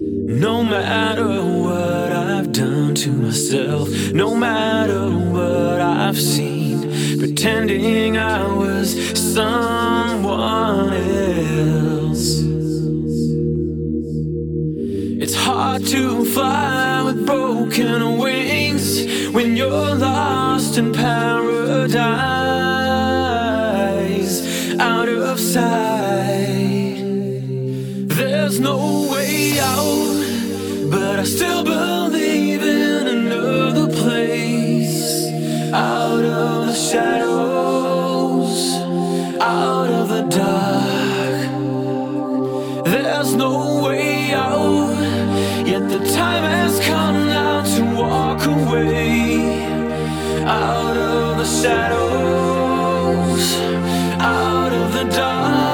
No matter what I've done to myself, no matter what I've seen, pretending I was someone else. It's hard to fly with broken wings when you're lost in paradise, out of sight. There's no way out, but I still believe in another place, out of the shadows, out of the dark. There's no way out, yet the time has come now to walk away, out of the shadows, out of the dark.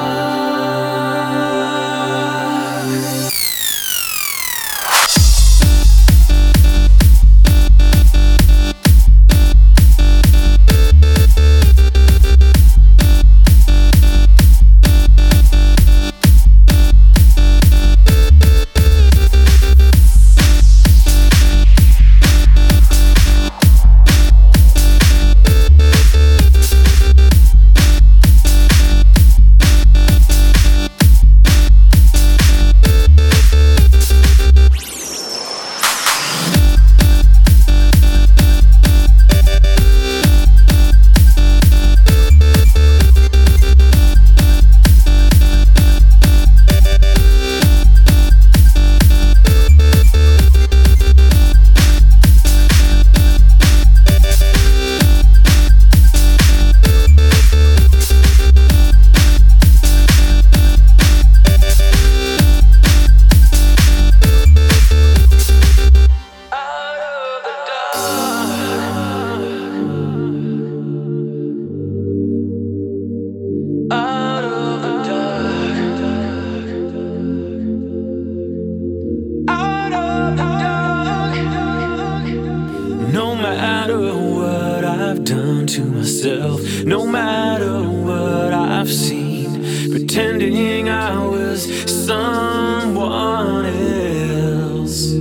No matter what I've done to myself, no matter what I've seen, pretending I was someone else.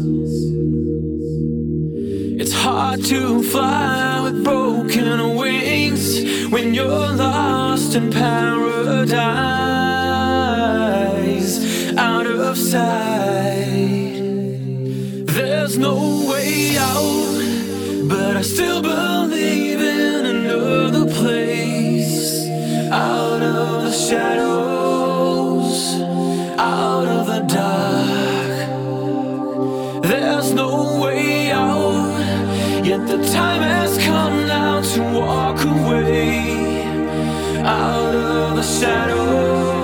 It's hard to fly with broken wings when you're lost in paradise, out of sight. There's no way out, but I still believe in another place, out of the shadows, out of the dark. There's no way out, yet the time has come now to walk away, out of the shadows.